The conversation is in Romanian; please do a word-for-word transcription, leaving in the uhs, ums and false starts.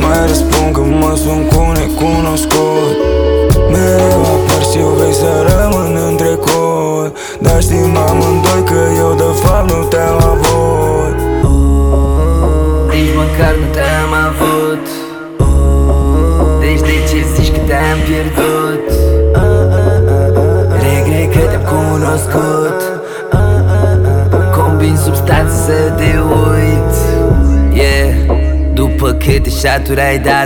mai răspund că mă sun cu necunoscut. Mereu apar și eu vrei să rămân în trecut, dar știm amândoi că eu de fapt nu te-am avut. Nici măcar nu te-am avut. Deci de ce zici că te-am pierdut? Regret că te-am cunoscut. Combin substanțe să te uit. Yeah. După câte șaturi ai dat